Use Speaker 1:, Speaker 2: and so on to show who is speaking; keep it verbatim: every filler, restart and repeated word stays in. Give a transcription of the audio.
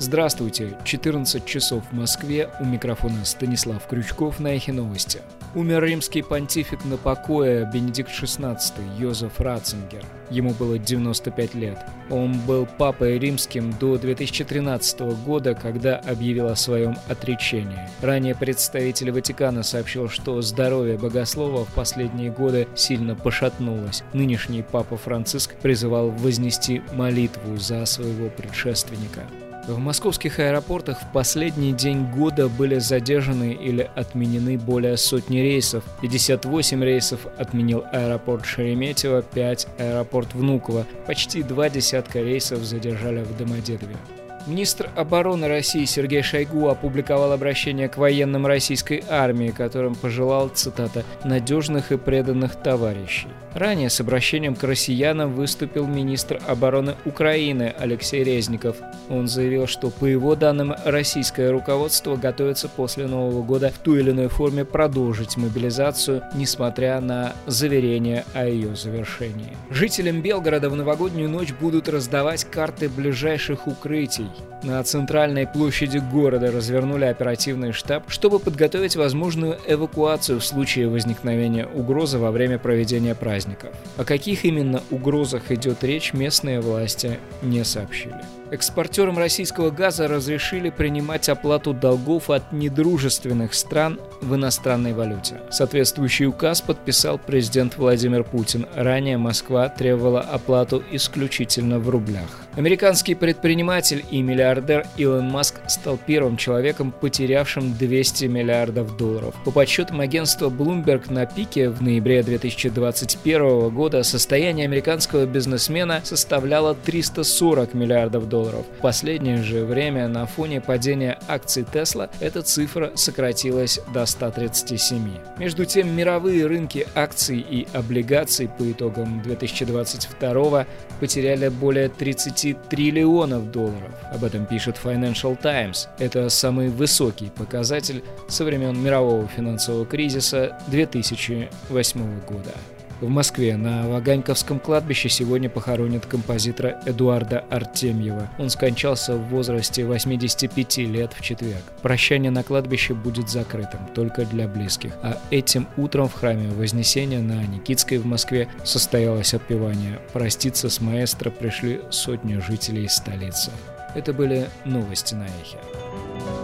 Speaker 1: Здравствуйте, четырнадцать часов в Москве, у микрофона Станислав Крючков на Эхе Новости. Умер римский понтифик на покое Бенедикт шестнадцатый Йозеф Ратцингер. Ему было девяносто пять лет. Он был папой римским до две тысячи тринадцатого года, когда объявил о своем отречении. Ранее представитель Ватикана сообщил, что здоровье богослова в последние годы сильно пошатнулось. Нынешний папа Франциск призывал вознести молитву за своего предшественника. В московских аэропортах в последний день года были задержаны или отменены более сотни рейсов. пятьдесят восемь рейсов отменил аэропорт Шереметьево, пять аэропорт Внуково. Почти два десятка рейсов задержали в Домодедове. Министр обороны России Сергей Шойгу опубликовал обращение к военным российской армии, которым пожелал, цитата, «надежных и преданных товарищей». Ранее с обращением к россиянам выступил министр обороны Украины Алексей Резников. Он заявил, что, по его данным, российское руководство готовится после Нового года в той или иной форме продолжить мобилизацию, несмотря на заверения о ее завершении. Жителям Белгорода в новогоднюю ночь будут раздавать карты ближайших укрытий. На центральной площади города развернули оперативный штаб, чтобы подготовить возможную эвакуацию в случае возникновения угрозы во время проведения праздников. О каких именно угрозах идет речь, местные власти не сообщили. Экспортерам российского газа разрешили принимать оплату долгов от недружественных стран в иностранной валюте. Соответствующий указ подписал президент Владимир Путин. Ранее Москва требовала оплату исключительно в рублях. Американский предприниматель и миллиардер Илон Маск стал первым человеком, потерявшим двести миллиардов долларов. По подсчетам агентства Bloomberg, на пике в ноябре две тысячи двадцать первого года состояние американского бизнесмена составляло триста сорок миллиардов долларов. В последнее же время на фоне падения акций Tesla эта цифра сократилась до ста тридцати семи. Между тем, мировые рынки акций и облигаций по итогам две тысячи двадцать второго потеряли более тридцати триллионов долларов. Об этом пишет Financial Times. Это самый высокий показатель со времен мирового финансового кризиса две тысячи восьмого года. В Москве на Ваганьковском кладбище сегодня похоронят композитора Эдуарда Артемьева. Он скончался в возрасте восьмидесяти пяти лет в четверг. Прощание на кладбище будет закрытым только для близких. А этим утром в храме Вознесения на Никитской в Москве состоялось отпевание. Проститься с маэстро пришли сотни жителей столицы. Это были новости на Эхе.